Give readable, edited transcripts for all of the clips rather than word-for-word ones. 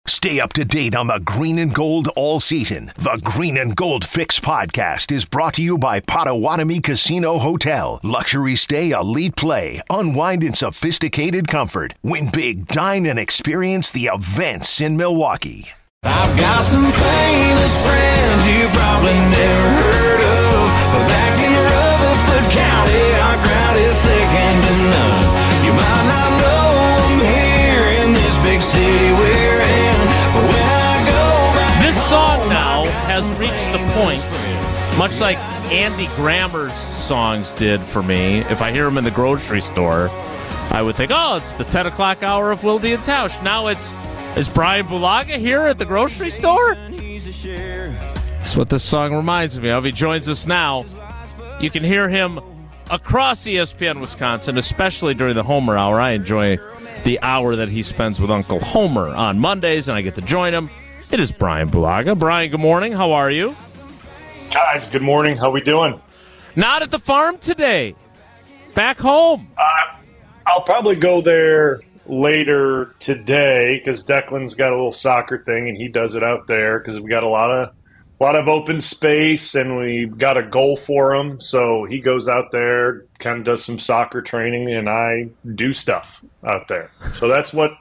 Stay up to date on the green and gold all season. The Green and Gold Fix podcast is brought to you by Potawatomi Casino Hotel. Luxury stay, elite play, unwind in sophisticated comfort. Win big, dine, and experience the events in Milwaukee. I've got some famous friends you probably never heard of, but back in Rutherford County, our crowd is second to none. You might not know them here in this big city we're in, but when I go back, this song now has reached the point, much like Andy Grammer's songs did for me. If I hear them in the grocery store, I would think, oh, it's the 10 o'clock hour of Wilde and Tausch. Now is Brian Bulaga here at the grocery store? That's what this song reminds me of. He joins us now. You can hear him across ESPN Wisconsin, especially during the Homer Hour. I enjoy the hour that he spends with Uncle Homer on Mondays, and I get to join him. It is Brian Bulaga. Brian, good morning. How are you? Guys, good morning. How we doing? Not at the farm today. Back home. I'll probably go there later today because Declan's got a little soccer thing and he does it out there because we got a lot of open space and we've got a goal for him. So he goes out there, kind of does some soccer training, and I do stuff out there. So that's what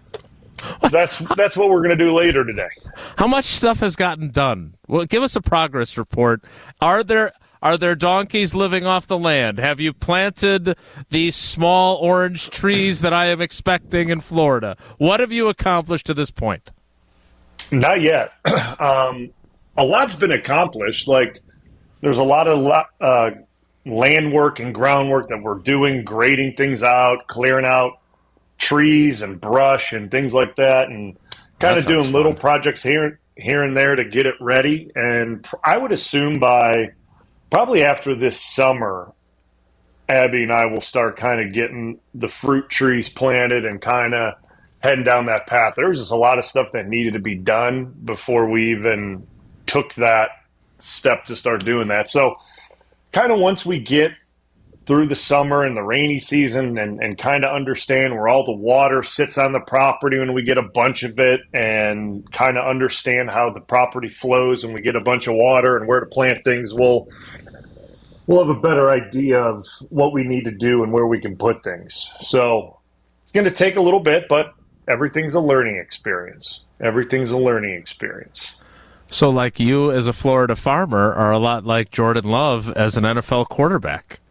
we're going to do later today. How much stuff has gotten done? Well, give us a progress report. Are there donkeys living off the land? Have you planted these small orange trees that I am expecting in Florida? What have you accomplished to this point? Not yet. A lot's been accomplished. Like, there's a lot of land work and groundwork that we're doing, grading things out, clearing out trees and brush and things like that, and kind of doing little projects here and there to get it ready. And I would assume by probably after this summer, Abby and I will start kind of getting the fruit trees planted and kind of heading down that path. There was just a lot of stuff that needed to be done before we even took that step to start doing that. So kind of once we get through the summer and the rainy season and kind of understand where all the water sits on the property when we get a bunch of it, and kind of understand how the property flows when we get a bunch of water and where to plant things, we'll have a better idea of what we need to do and where we can put things. So it's going to take a little bit, but everything's a learning experience. Everything's a learning experience. So like you as a Florida farmer are a lot like Jordan Love as an NFL quarterback.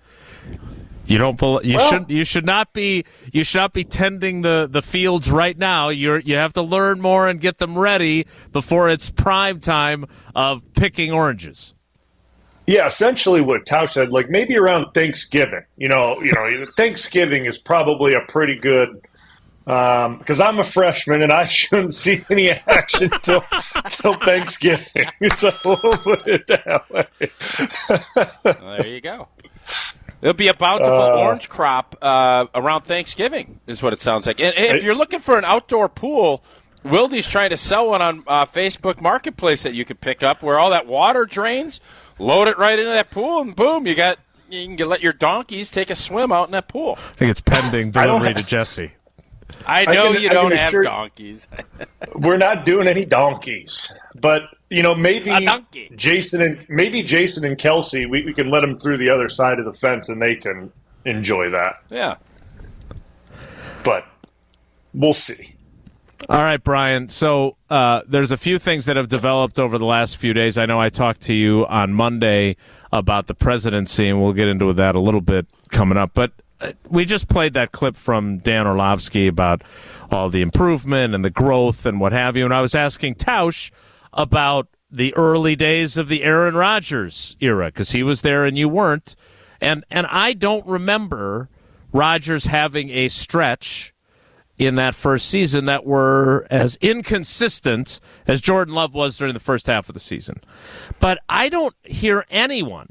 You should not be tending the fields right now. You have to learn more and get them ready before it's prime time of picking oranges. Yeah, essentially what Tausch said, like maybe around Thanksgiving. You know, Thanksgiving is probably a pretty good, because I'm a freshman and I shouldn't see any action till Thanksgiving. So we'll put it that way. Well, there you go. There'll be a bountiful orange crop around Thanksgiving, is what it sounds like. And if you're looking for an outdoor pool, Wilde's trying to sell one on Facebook Marketplace that you could pick up, where all that water drains, load it right into that pool, and boom, you can let your donkeys take a swim out in that pool. I think it's pending delivery to Jesse. I know you don't have donkeys. We're not doing any donkeys, but maybe Jason and Kelsey, we can let them through the other side of the fence and they can enjoy that. Yeah, but we'll see. All right, Brian. So there's a few things that have developed over the last few days. I know I talked to you on Monday about the presidency, and we'll get into that a little bit coming up. But we just played that clip from Dan Orlovsky about all the improvement and the growth and what have you. And I was asking Tausch about the early days of the Aaron Rodgers era, because he was there and you weren't. And I don't remember Rodgers having a stretch in that first season that were as inconsistent as Jordan Love was during the first half of the season. But I don't hear anyone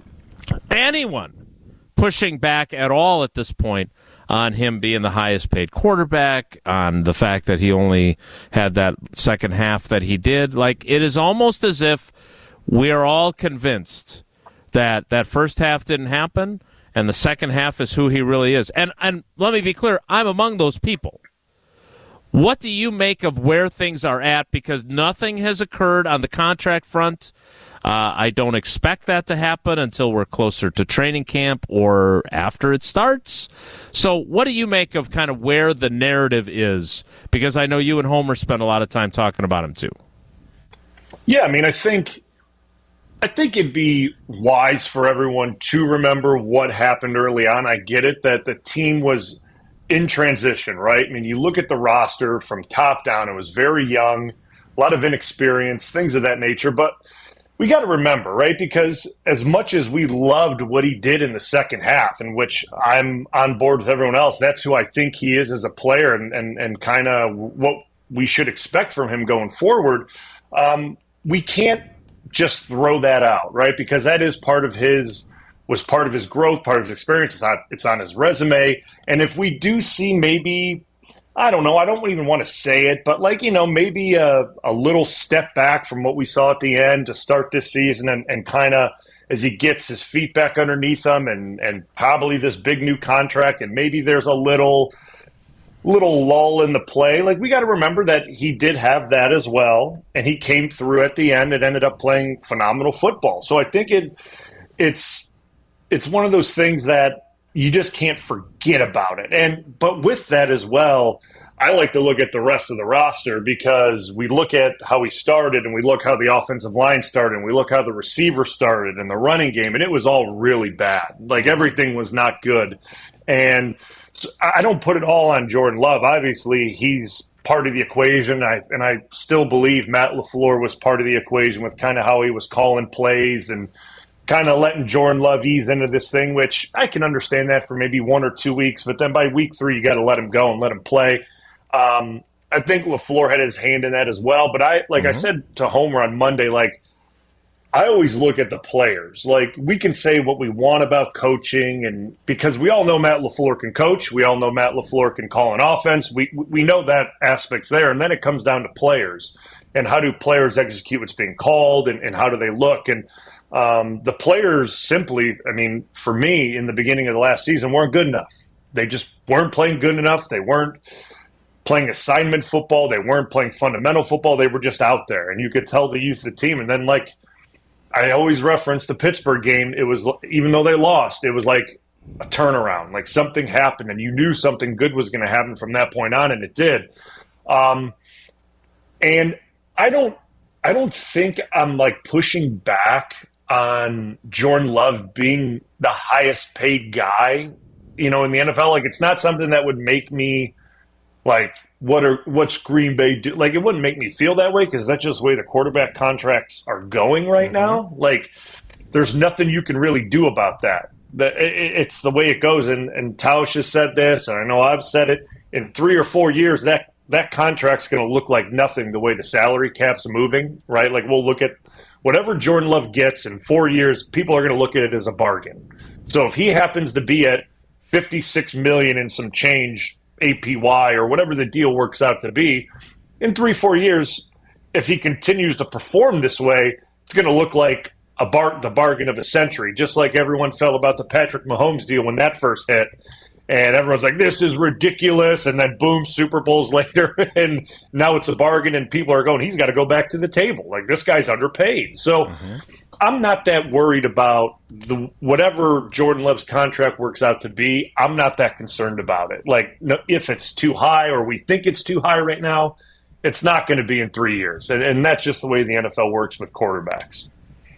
pushing back at all at this point on him being the highest paid quarterback, on the fact that he only had that second half that he did. Like, it is almost as if we are all convinced that that first half didn't happen and the second half is who he really is. And let me be clear, I'm among those people. What do you make of where things are at? Because nothing has occurred on the contract front. I don't expect that to happen until we're closer to training camp or after it starts. So what do you make of kind of where the narrative is? Because I know you and Homer spend a lot of time talking about him too. Yeah, I mean, I think it'd be wise for everyone to remember what happened early on. I get it that the team was in transition, right? I mean, you look at the roster from top down, it was very young, a lot of inexperience, things of that nature. But we got to remember, right? Because as much as we loved what he did in the second half, in which I'm on board with everyone else, that's who I think he is as a player and kind of what we should expect from him going forward. We can't just throw that out, right? Because that is was part of his growth, part of his experience. It's on his resume. And if we do see maybe, I don't know, I don't even want to say it, but maybe a little step back from what we saw at the end to start this season and kind of as he gets his feet back underneath him and probably this big new contract and maybe there's a little lull in the play. Like, we got to remember that he did have that as well, and he came through at the end and ended up playing phenomenal football. So I think it's one of those things that you just can't forget about it. But with that as well, I like to look at the rest of the roster because we look at how he started and we look how the offensive line started and we look how the receiver started and the running game, and it was all really bad. Like, everything was not good. And so I don't put it all on Jordan Love. Obviously, he's part of the equation, and I still believe Matt LaFleur was part of the equation with kind of how he was calling plays and kind of letting Jordan Love ease into this thing, which I can understand that for maybe 1 or 2 weeks, but then by week 3, you got to let him go and let him play. I think LaFleur had his hand in that as well, but I said to Homer on Monday, I always look at the players. Like, we can say what we want about coaching, and because we all know Matt LaFleur can coach, we all know Matt LaFleur can call an offense. We know that aspect's there, and then it comes down to players and how do players execute what's being called and how do they look. And the players simply, I mean, for me, in the beginning of the last season, weren't good enough. They just weren't playing good enough. They weren't playing assignment football. They weren't playing fundamental football. They were just out there, and you could tell the youth of the team. And then, I always reference the Pittsburgh game. It was, even though they lost, it was like a turnaround. Like, something happened, and you knew something good was going to happen from that point on, and it did. And I don't think I'm pushing back on Jordan Love being the highest paid guy, in the NFL. It's not something that would make me what's Green Bay do? It wouldn't make me feel that way because that's just the way the quarterback contracts are going right now. There's nothing you can really do about that. It's the way it goes. And Tausch has said this, and I know I've said it. In 3 or 4 years, that contract's going to look like nothing the way the salary cap's moving, right? We'll look at whatever Jordan Love gets in 4 years, people are going to look at it as a bargain. So if he happens to be at $56 million and some change APY or whatever the deal works out to be, in 3-4 years, if he continues to perform this way, it's going to look like the bargain of the century, just like everyone felt about the Patrick Mahomes deal when that first hit. And everyone's like, this is ridiculous. And then boom, Super Bowls later. And now it's a bargain. And people are going, he's got to go back to the table. This guy's underpaid. So I'm not that worried about whatever Jordan Love's contract works out to be. I'm not that concerned about it. If it's too high or we think it's too high right now, it's not going to be in 3 years. And that's just the way the NFL works with quarterbacks.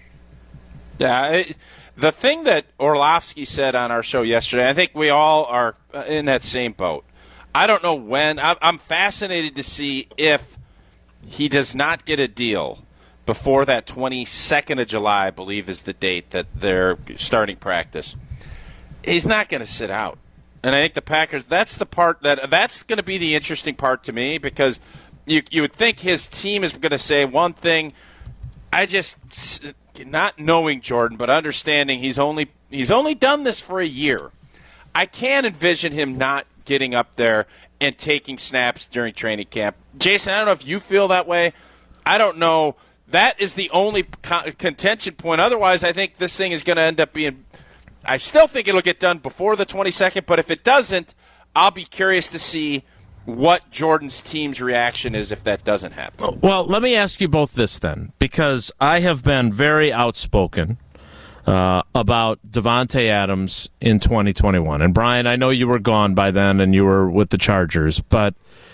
Yeah, the thing that Orlovsky said on our show yesterday, I think we all are in that same boat. I don't know when. I'm fascinated to see if he does not get a deal before that 22nd of July, I believe, is the date that they're starting practice. He's not going to sit out. And I think the Packers, that's the part that's going to be the interesting part to me, because you would think his team is going to say one thing. I just, not knowing Jordan, but understanding he's only done this for a year. I can't envision him not getting up there and taking snaps during training camp. Jason, I don't know if you feel that way. I don't know. That is the only contention point. Otherwise, I think this thing is going to end up being – I still think it'll get done before the 22nd, but if it doesn't, I'll be curious to see what Jordan's team's reaction is if that doesn't happen. Well, let me ask you both this then, because I have been very outspoken about Davante Adams in 2021. And Brian, I know you were gone by then and you were with the Chargers, but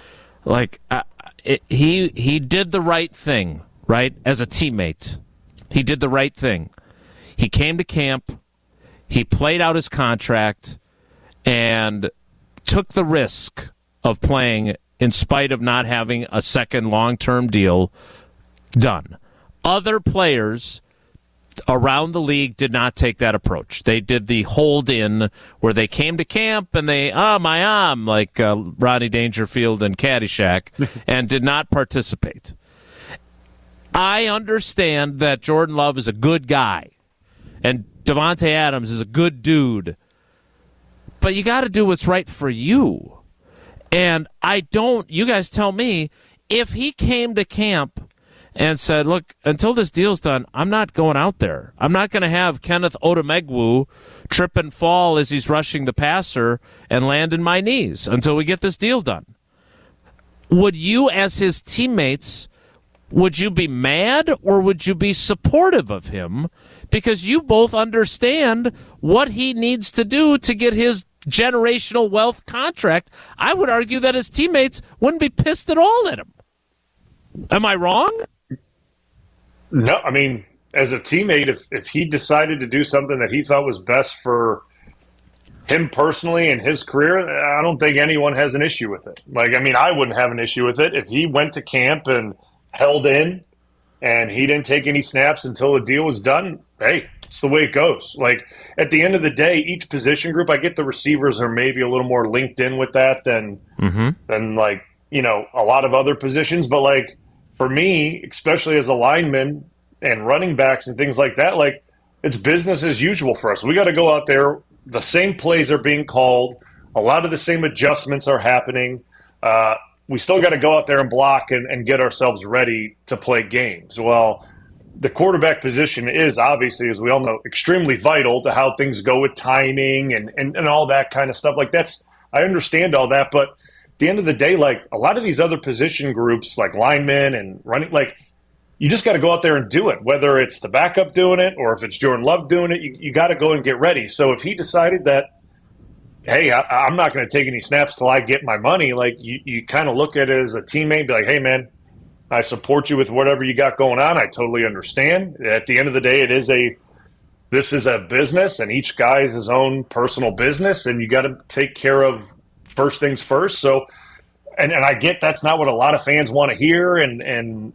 he did the right thing, right? As a teammate, he did the right thing. He came to camp, he played out his contract, and took the risk of playing in spite of not having a second long-term deal done. Other players around the league did not take that approach. They did the hold-in where they came to camp and they, my arm, like Rodney Dangerfield and Caddyshack, and did not participate. I understand that Jordan Love is a good guy and Davante Adams is a good dude, but you got to do what's right for you. And you guys tell me, if he came to camp and said, look, until this deal's done, I'm not going out there. I'm not going to have Kenneth Odumegwu trip and fall as he's rushing the passer and land in my knees until we get this deal done. Would you, as his teammates, would you be mad or would you be supportive of him? Because you both understand what he needs to do to get his generational wealth contract. I would argue that his teammates wouldn't be pissed at all at him. Am I wrong? No, I mean, as a teammate, if he decided to do something that he thought was best for him personally and his career, I don't think anyone has an issue with it. I wouldn't have an issue with it. If he went to camp and held in and he didn't take any snaps until the deal was done, hey, it's the way it goes. At the end of the day, each position group, I get the receivers are maybe a little more linked in with that than a lot of other positions. But for me, especially as a lineman and running backs and things like that, it's business as usual for us. We got to go out there. The same plays are being called. A lot of the same adjustments are happening. We still got to go out there and block and get ourselves ready to play games. Well, the quarterback position is obviously, as we all know, extremely vital to how things go with timing and all that kind of stuff. I understand all that, but at the end of the day, a lot of these other position groups, like linemen and running, you just got to go out there and do it, whether it's the backup doing it or if it's Jordan Love doing it, you got to go and get ready. So if he decided that, hey, I'm not going to take any snaps till I get my money, you kind of look at it as a teammate, be like, hey, man, I support you with whatever you got going on. I totally understand. At the end of the day, this is a business, and each guy has his own personal business, and you got to take care of first things first. So, and I get that's not what a lot of fans want to hear, and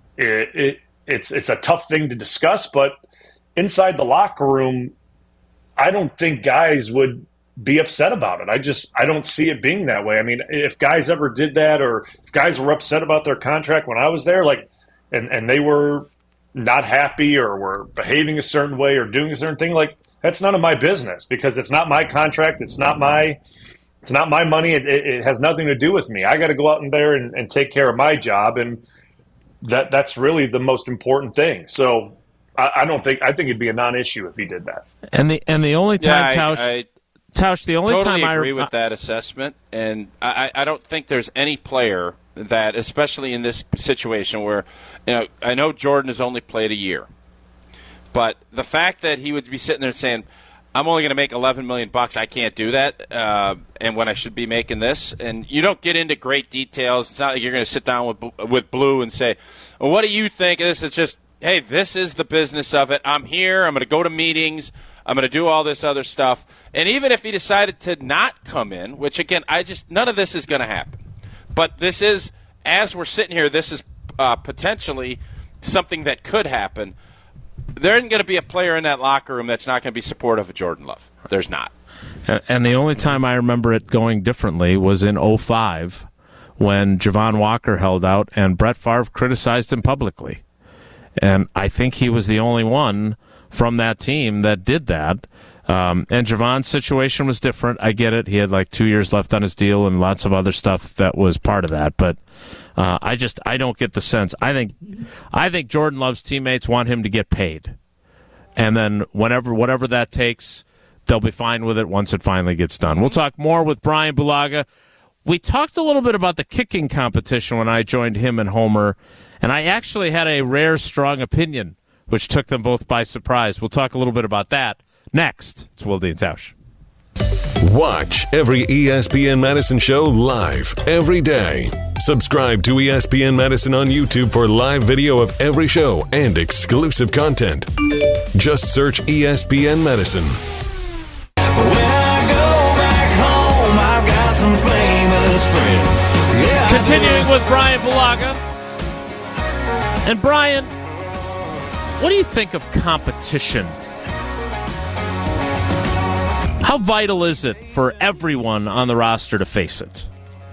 it's a tough thing to discuss. But inside the locker room, I don't think guys would be upset about it. I don't see it being that way. I mean, if guys ever did that, or if guys were upset about their contract when I was there, and they were not happy or were behaving a certain way or doing a certain thing, that's none of my business, because it's not my contract. It's not my money. It has nothing to do with me. I got to go out in there and take care of my job, and that's really the most important thing. So I think it'd be a non-issue if he did that. And the only time, Tausch, the only totally time I agree with that assessment, and I don't think there's any player that, especially in this situation where, I know Jordan has only played a year, but the fact that he would be sitting there saying, I'm only going to make $11 million, I can't do that, and when I should be making this, and you don't get into great details. It's not like you're going to sit down with Blue and say, well, what do you think of this? It's just, hey, this is the business of it. I'm here. I'm going to go to meetings. I'm going to do all this other stuff. And even if he decided to not come in, which, again, none of this is going to happen. But this is, as we're sitting here, this is potentially something that could happen. There isn't going to be a player in that locker room that's not going to be supportive of Jordan Love. There's not. And the only time I remember it going differently was in 2005 when Javon Walker held out and Brett Favre criticized him publicly. And I think he was the only one from that team that did that. And Javon's situation was different. I get it. He had 2 years left on his deal and lots of other stuff that was part of that. But I don't get the sense. I think Jordan Love's teammates want him to get paid. And then whatever that takes, they'll be fine with it once it finally gets done. We'll talk more with Brian Bulaga. we talked a little bit about the kicking competition when I joined him and Homer, and I actually had a rare, strong opinion, which took them both by surprise. We'll talk a little bit about that next. It's Wilde and Tausch. Watch every ESPN Madison show live every day. Subscribe to ESPN Madison on YouTube for live video of every show and exclusive content. Just search ESPN Madison. When I go back home, I've got some famous friends. Yeah, Continuing with Brian Bulaga. And Brian, what do you think of competition? How vital is it for everyone on the roster to face it?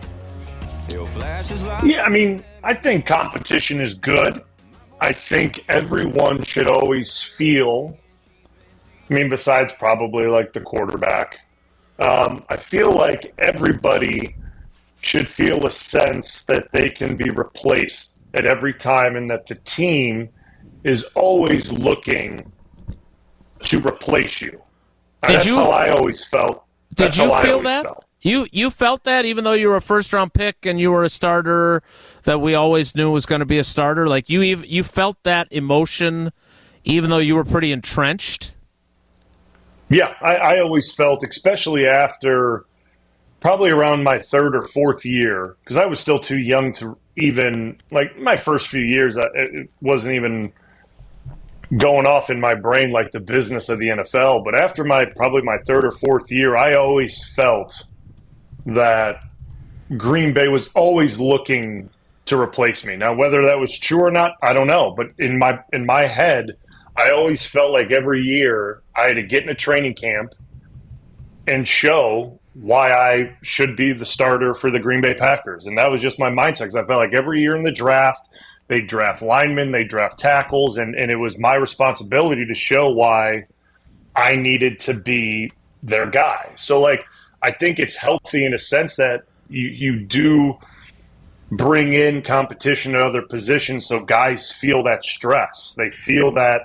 Yeah, I mean, I think competition is good. I think everyone should always feel, I mean, besides probably like the quarterback, I feel like everybody should feel a sense that they can be replaced at every time and that the team is always looking to replace you. That's how I always felt. Did you feel that? You felt that even though you were a first-round pick and you were a starter that we always knew was going to be a starter? Like you felt that emotion even though you were pretty entrenched? Yeah, I always felt, especially after probably around my third or fourth year, because I was still too young to even, like my first few years, it wasn't even going off in my brain like the business of the NFL. But after probably my third or fourth year, I always felt that Green Bay was always looking to replace me. Now, whether that was true or not, I don't know. But in my head, I always felt like every year I had to get in a training camp and show why I should be the starter for the Green Bay Packers. And that was just my mindset, because I felt like every year in the draft, they draft linemen, they draft tackles, and it was my responsibility to show why I needed to be their guy. So, like, I think it's healthy in a sense that you do bring in competition at other positions so guys feel that stress. They feel that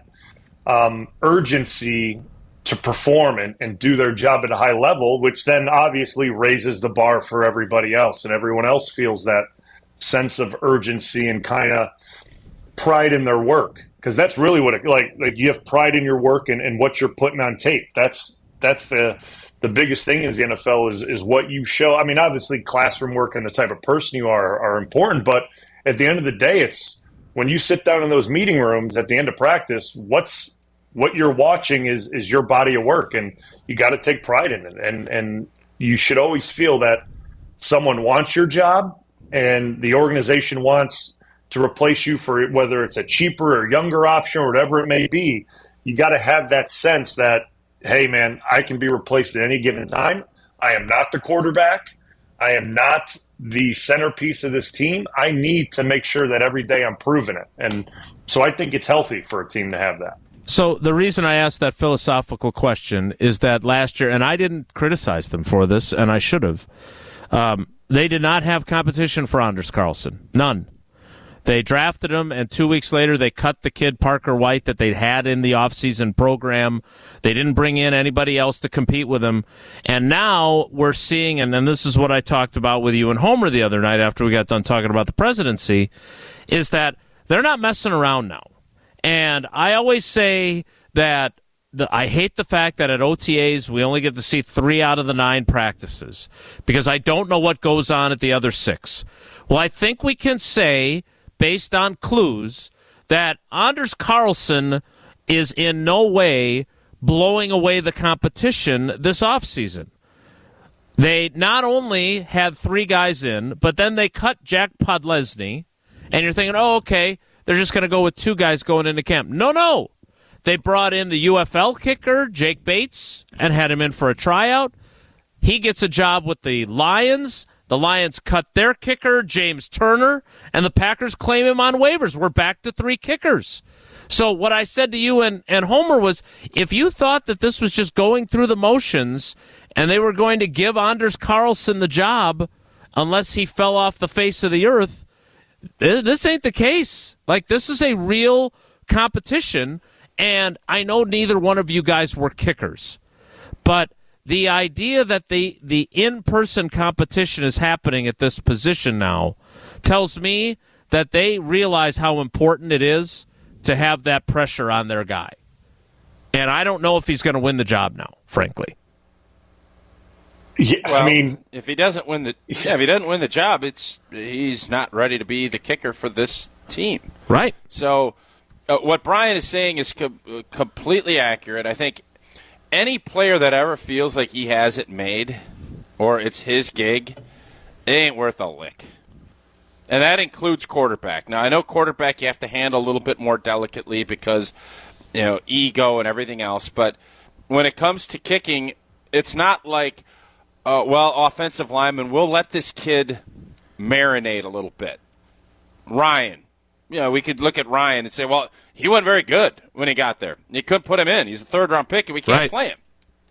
urgency to perform and do their job at a high level, which then obviously raises the bar for everybody else, and everyone else feels that sense of urgency and kind of pride in their work, because that's really what it like you have pride in your work and what you're putting on tape. That's the biggest thing in the NFL is what you show. I mean, obviously classroom work and the type of person you are important, but at the end of the day, it's when you sit down in those meeting rooms at the end of practice, what you're watching is your body of work, and you got to take pride in it. And you should always feel that someone wants your job and the organization wants to replace you for whether it's a cheaper or younger option or whatever it may be. You got to have that sense that, hey, man, I can be replaced at any given time. I am not the quarterback. I am not the centerpiece of this team. I need to make sure that every day I'm proving it. And so I think it's healthy for a team to have that. So the reason I asked that philosophical question is that last year, and I didn't criticize them for this, and I should have, they did not have competition for Anders Carlson. None. They drafted him, and 2 weeks later they cut the kid Parker White that they'd had in the offseason program. They didn't bring in anybody else to compete with him. And now we're seeing, and then this is what I talked about with you and Homer the other night after we got done talking about the presidency, is that they're not messing around now. And I always say that I hate the fact that at OTAs we only get to see 3 out of the 9 practices because I don't know what goes on at the other 6. Well, I think we can say, based on clues, that Anders Carlson is in no way blowing away the competition this offseason. They not only had 3 guys in, but then they cut Jack Podlesny, and you're thinking, oh, okay, they're just going to go with 2 guys going into camp. No. They brought in the UFL kicker, Jake Bates, and had him in for a tryout. He gets a job with the Lions. The Lions cut their kicker, James Turner, and the Packers claim him on waivers. We're back to 3 kickers. So what I said to you and Homer was, if you thought that this was just going through the motions and they were going to give Anders Carlson the job unless he fell off the face of the earth, this ain't the case. Like, this is a real competition, and I know neither one of you guys were kickers, but the idea that the in-person competition is happening at this position now tells me that they realize how important it is to have that pressure on their guy. And I don't know if he's going to win the job now, frankly. Yeah, well, I mean, if he doesn't win the job, he's not ready to be the kicker for this team. Right. So what Brian is saying is completely accurate. I think any player that ever feels like he has it made or it's his gig, it ain't worth a lick. And that includes quarterback. Now, I know quarterback you have to handle a little bit more delicately because, ego and everything else. But when it comes to kicking, it's not like, offensive lineman, we'll let this kid marinate a little bit. Ryan. We could look at Ryan and say, well, he wasn't very good when he got there. You couldn't put him in. He's a third-round pick, and we can't play him.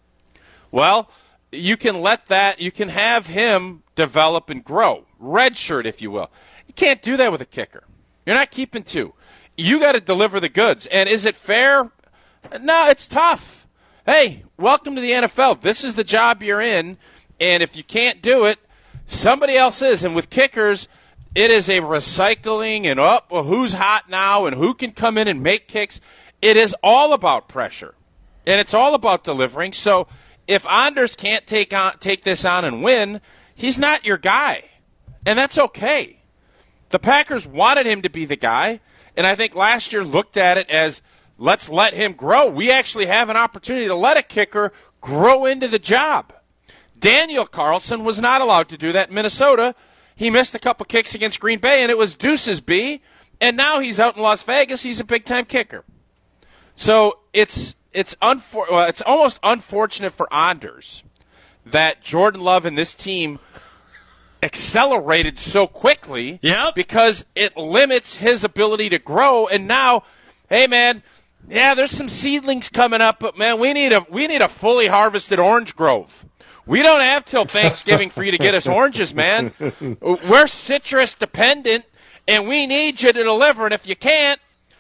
Well, you can have him develop and grow. Redshirt, if you will. You can't do that with a kicker. You're not keeping two. You got to deliver the goods. And is it fair? No, it's tough. Hey, welcome to the NFL. This is the job you're in, and if you can't do it, somebody else is. And with kickers, it is a recycling and who's hot now and who can come in and make kicks. It is all about pressure, and it's all about delivering. So if Anders can't take this on and win, he's not your guy, and that's okay. The Packers wanted him to be the guy, and I think last year looked at it as let's let him grow. We actually have an opportunity to let a kicker grow into the job. Daniel Carlson was not allowed to do that in Minnesota. He missed a couple kicks against Green Bay, and it was deuces B, and now he's out in Las Vegas. He's a big-time kicker. So it's almost unfortunate for Anders that Jordan Love and this team accelerated so quickly because it limits his ability to grow. And now, hey, man, there's some seedlings coming up, but, man, we need a fully harvested orange grove. We don't have till Thanksgiving for you to get us oranges, man. We're citrus dependent, and we need you to deliver. And if you can't,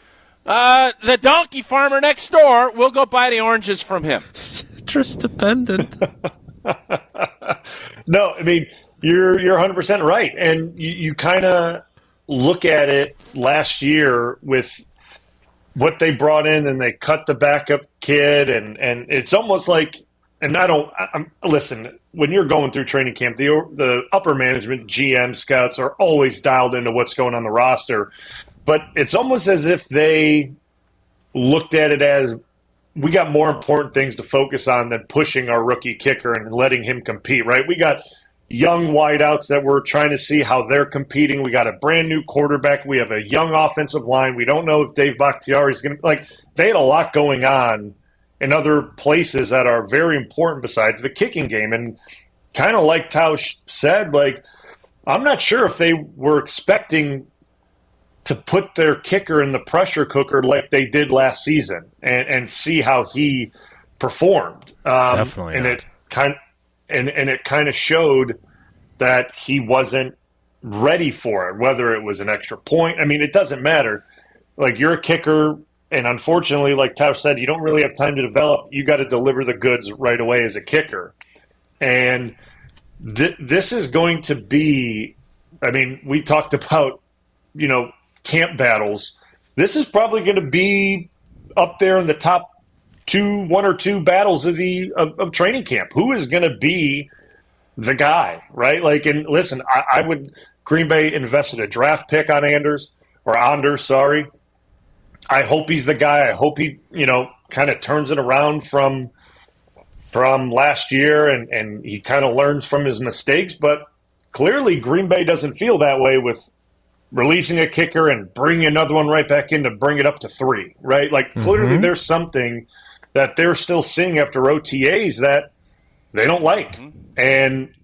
the donkey farmer next door, we'll go buy the oranges from him. Citrus dependent. No, I mean, you're 100% right. And you kind of look at it last year with what they brought in, and they cut the backup kid, and it's almost like – and listen, when you're going through training camp, the upper management, GM, scouts are always dialed into what's going on the roster. But it's almost as if they looked at it as we got more important things to focus on than pushing our rookie kicker and letting him compete, right? We got young wideouts that we're trying to see how they're competing. We got a brand new quarterback. We have a young offensive line. We don't know if Dave Bakhtiari is going to – they had a lot going on in other places that are very important besides the kicking game. And kind of like Tausch said, I'm not sure if they were expecting to put their kicker in the pressure cooker like they did last season and see how he performed. Definitely and not. it kind of showed that he wasn't ready for it, whether it was an extra point. I mean, it doesn't matter. You're a kicker, and unfortunately, like Tausch said, you don't really have time to develop. You got to deliver the goods right away as a kicker. And this is going to be, I mean, we talked about, camp battles. This is probably going to be up there in the top one or two battles of training camp. Who is going to be the guy, right? And listen, Green Bay invested a draft pick on Anders, sorry. I hope he's the guy. I hope he, kind of turns it around from last year and he kind of learns from his mistakes. But clearly Green Bay doesn't feel that way with releasing a kicker and bringing another one right back in to bring it up to 3, right? Clearly there's something that they're still seeing after OTAs that they don't like. And,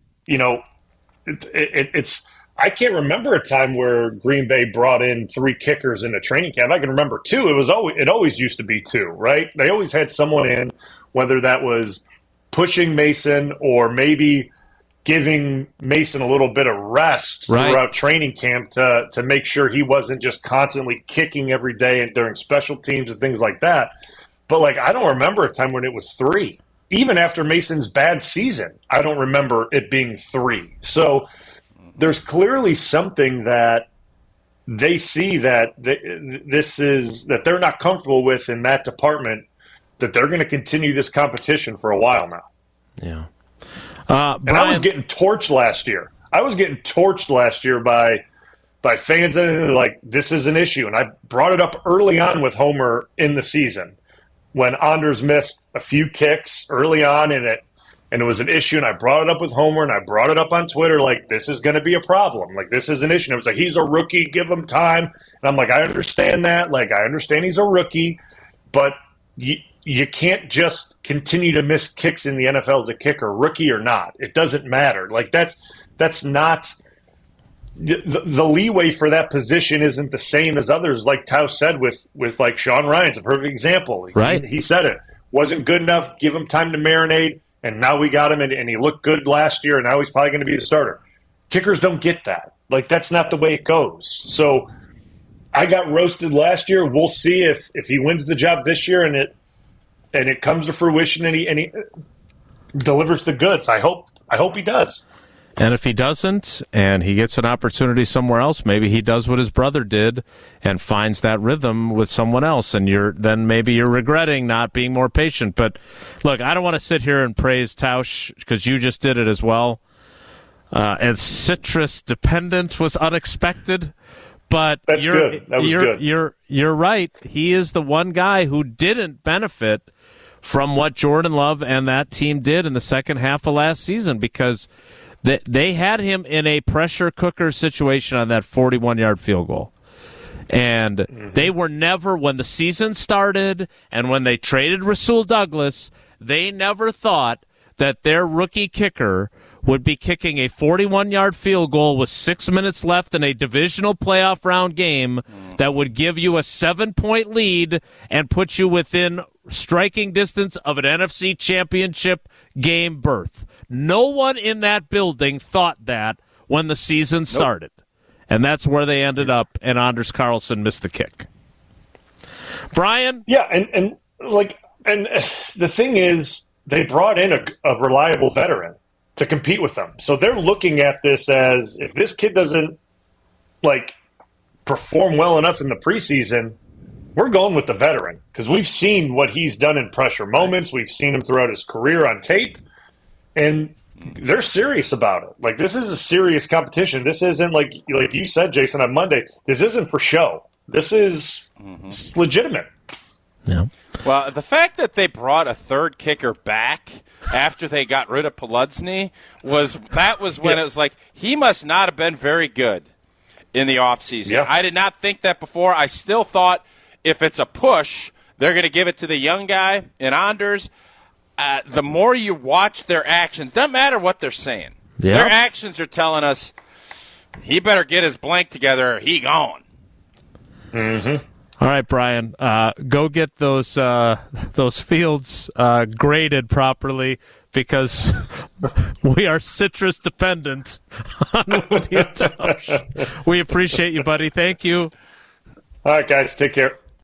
it's I can't remember a time where Green Bay brought in 3 kickers in a training camp. I can remember 2. It always used to be 2, right? They always had someone in, whether that was pushing Mason or maybe giving Mason a little bit of rest throughout training camp to make sure he wasn't just constantly kicking every day and during special teams and things like that. But I don't remember a time when it was 3. even after Mason's bad season, I don't remember it being 3. So there's clearly something that they see that that they're not comfortable with in that department, that they're going to continue this competition for a while now. Yeah. And I was getting torched last year. By fans that are like, this is an issue. And I brought it up early on with Homer in the season when Anders missed a few kicks early on and it was an issue. And I brought it up with Homer and I brought it up on Twitter, like, this is going to be a problem. Like, this is an issue. And it was like, he's a rookie, give him time. And I'm like, I understand that. Like, I understand he's a rookie, but you can't just continue to miss kicks in the NFL as a kicker, rookie or not. It doesn't matter. Like, that's not the leeway for that position isn't the same as others. Like Tau said with like Sean Ryan's a perfect example. Right. He said it wasn't good enough. Give him time to marinate. And now we got him, and he looked good last year, and now he's probably going to be the starter. Kickers don't get that. Like, that's not the way it goes. So I got roasted last year. We'll see if he wins the job this year and it comes to fruition and he delivers the goods. I hope he does. And if he doesn't, and he gets an opportunity somewhere else, maybe he does what his brother did and finds that rhythm with someone else, and then maybe you're regretting not being more patient. But look, I don't want to sit here and praise Tausch because you just did it as well. And citrus dependent was unexpected, but that's good. That was good. You're right. He is the one guy who didn't benefit from what Jordan Love and that team did in the second half of last season because they had him in a pressure cooker situation on that 41-yard field goal. And they were never, when the season started and when they traded Rasul Douglas, they never thought that their rookie kicker would be kicking a 41-yard field goal with 6 minutes left in a divisional playoff round game that would give you a 7-point lead and put you within striking distance of an NFC championship game berth. No one in that building thought that when the season started. Nope. And that's where they ended up, and Anders Carlson missed the kick. Brian? Yeah, and the thing is, they brought in a reliable veteran to compete with them. So they're looking at this as, if this kid doesn't, perform well enough in the preseason, we're going with the veteran. Because we've seen what he's done in pressure moments. We've seen him throughout his career on tape. And they're serious about it. Like, this is a serious competition. This isn't, like you said, Jason, on Monday, this isn't for show. This is legitimate. Yeah. Well, the fact that they brought a third kicker back after they got rid of Poludzny was when it was like, he must not have been very good in the offseason. Yeah. I did not think that before. I still thought if it's a push, they're going to give it to the young guy in Anders. The more you watch their actions, doesn't matter what they're saying. Yep. Their actions are telling us he better get his blank together or he gone. Mm-hmm. All right, Brian, go get those fields graded properly because we are citrus dependent on Woody and Tausch. We appreciate you, buddy. Thank you. All right, guys, take care.